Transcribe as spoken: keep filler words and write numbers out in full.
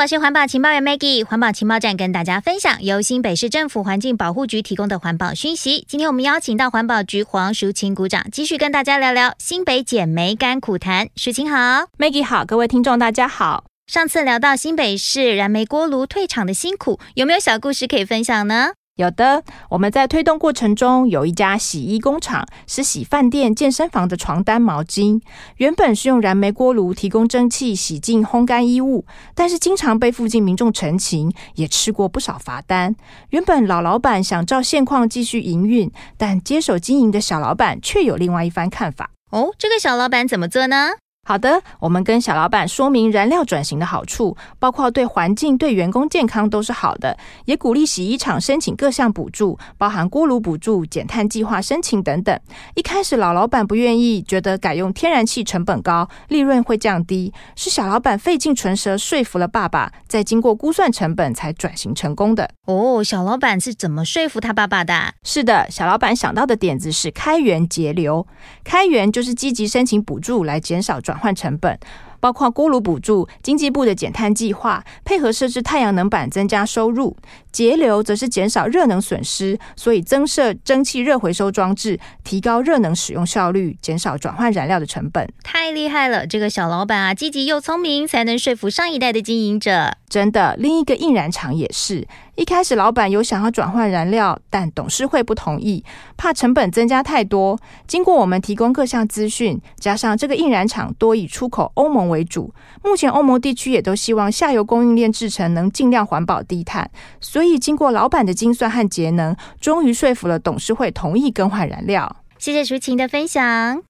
我是环保情报员 Maggie， 环保情报站跟大家分享由新北市政府环境保护局提供的环保讯息。今天我们邀请到环保局黄淑琴股长，继续跟大家聊聊新北减煤甘苦谈。淑琴好。 Maggie 好，各位听众大家好。 上次聊到新北市燃煤锅炉退场的辛苦，有没有小故事可以分享呢？ 有的，我们在推动过程中，有一家洗衣工厂是洗饭店、健身房的床单、毛巾，原本是用燃煤锅炉提供蒸汽洗净烘干衣物，但是经常被附近民众陈情，也吃过不少罚单。原本老老板想照现况继续营运，但接手经营的小老板却有另外一番看法。 哦，这个小老板怎么做呢？ 好的，我们跟小老板说明燃料转型的好处，包括对环境、对员工健康都是好的，也鼓励洗衣厂申请各项补助，包含锅炉补助、减碳计划申请等等。一开始老老板不愿意，觉得改用天然气成本高，利润会降低，是小老板费尽唇舌说服了爸爸，再经过估算成本才转型成功的。 哦，小老板是怎么说服他爸爸的？ 是的，小老板想到的点子是开源节流。开源就是积极申请补助来减少转换成本，包括锅炉补助、经济部的减碳计划，配合设置太阳能板增加收入。节流则是减少热能损失，所以增设蒸汽热回收装置，提高热能使用效率，减少转换燃料的成本。 太厉害了，这个小老板啊，积极又聪明，才能说服上一代的经营者。 真的，另一个印染厂也是，一开始老板有想要转换燃料，但董事会不同意，怕成本增加太多。经过我们提供各项资讯，加上这个印染厂多以出口欧盟为主，目前欧盟地区也都希望下游供应链制程能尽量环保低碳，所以经过老板的精算和节能，终于说服了董事会同意更换燃料。 谢谢淑琴的分享。